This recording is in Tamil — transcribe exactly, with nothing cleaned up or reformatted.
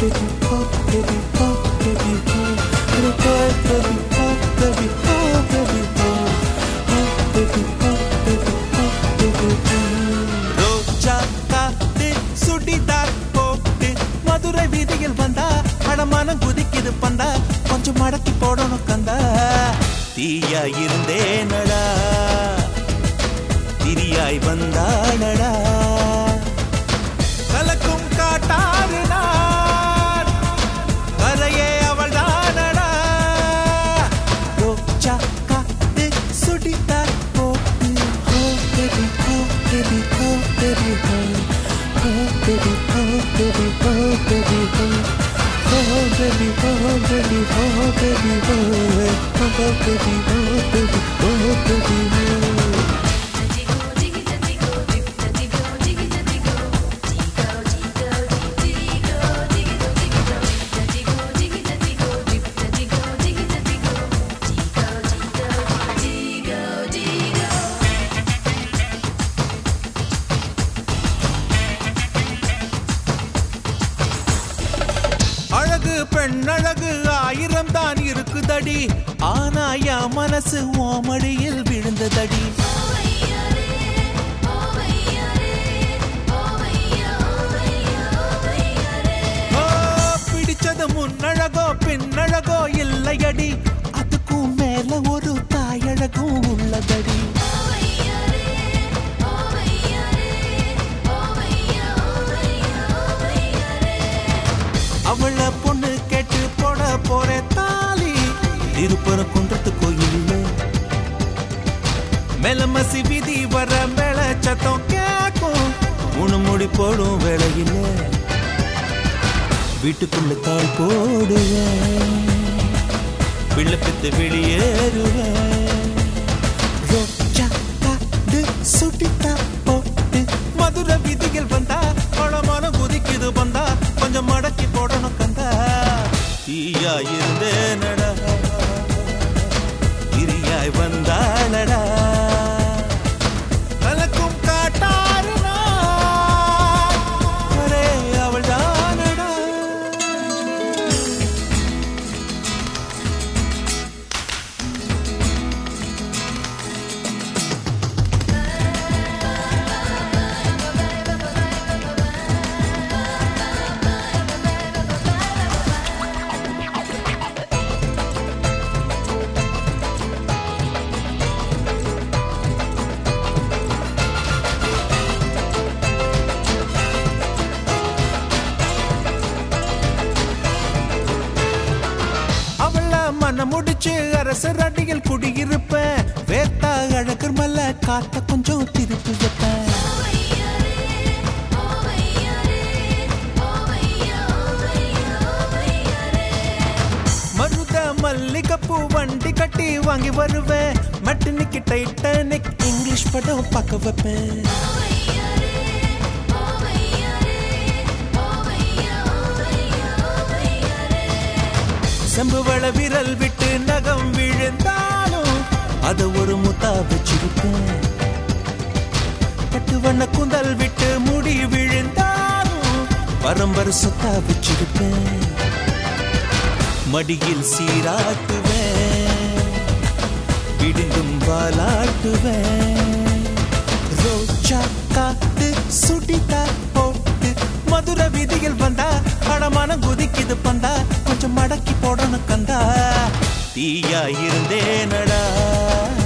ரோஜா காத்து சுடிதார் போட்டு மதுரை வீதியில் வந்தா அடமான குதிக்குது பந்தா கொஞ்சம் மடக்கி போடணும் கந்தா தீயா இருந்தேனடா திரியாய் வந்தாடா கலக்கும் காட்டாறு நான் கரையே அவள் தானடா ரோஜா காத்து சுடிதார் போட்டு ஹோ பேபி ஹோ பேபி ஹோ பேபி ஹோ ஹோ பேபி ஹோ பேபி ஹோ பேபி ஹோ ஹோ பேபி ஹோ பேபி ஹோ பேபி ஹோ ஹோ பேபி ஹோ பேபி ஹோ பேபி ஹோ பெண்ணழகு ஆயிரம் தான் இருக்குதடி ஆனா என் மனசு ஓமடியில் விழுந்ததடி பிடிச்சது முன்னழகோ பின்னழகோ இல்லையடி அதுக்கும் மேல ஒரு தாயழகும் உள்ளதடி அவள பொண்ணு கேட்டு போட போற தாலி திருப்பர குன்றத்து கோயில் மெலமசி விதி வர மேல சத்தம் கேக்கும் உணு முடி போடும் வேளையில் வீட்டுக்குள்ள தாள் போடுவேன் பிள்ளை பித்து வெளியேறுவேன் ரோஜா காத்து சுடிதா போட்டு மதுரை விதிகள் வந்தா பழமான குதிக்குது வந்தா கொஞ்சம் மடக்கி போடணும் கந்தா தீயா இருந்தேனடா திரியாய் வந்தாளடா கலக்கும் காட்டாறு அரே அவள் தானடா மன முடிச்சு அரசர் அடியில் குடியிருப்பேன் வேத்தா அழகர் மல்ல காத்த கொஞ்சம் திருப்பி வைப்பேன் மருத மல்லிகப்பூ வண்டி கட்டி வாங்கி வருவேன் மட்டினிக்கு டைட்டானிக் இங்கிலீஷ் படம் பார்க்க வைப்பேன் செம்புவள விரல் விட்டு நகம் விழுந்தாலும் அத ஒரு முத்தா வச்சிருப்பேன் பட்டு வண்ண குந்தல் விட்டு முடி விழுந்தாலும் பரம்பரை சொத்தா வச்சிருப்பேன் மடியில் சீராட்டுவேன் விடுங்கும் வாலாட்டுவேன் ரோஜா காத்து சுடிதா போட்டு மதுரை வீதியில் வந்தா படமான குதிக்குது பந்தா கொஞ்சம் மடக்கி போடணும் கந்தா தீயா இருந்தேனடா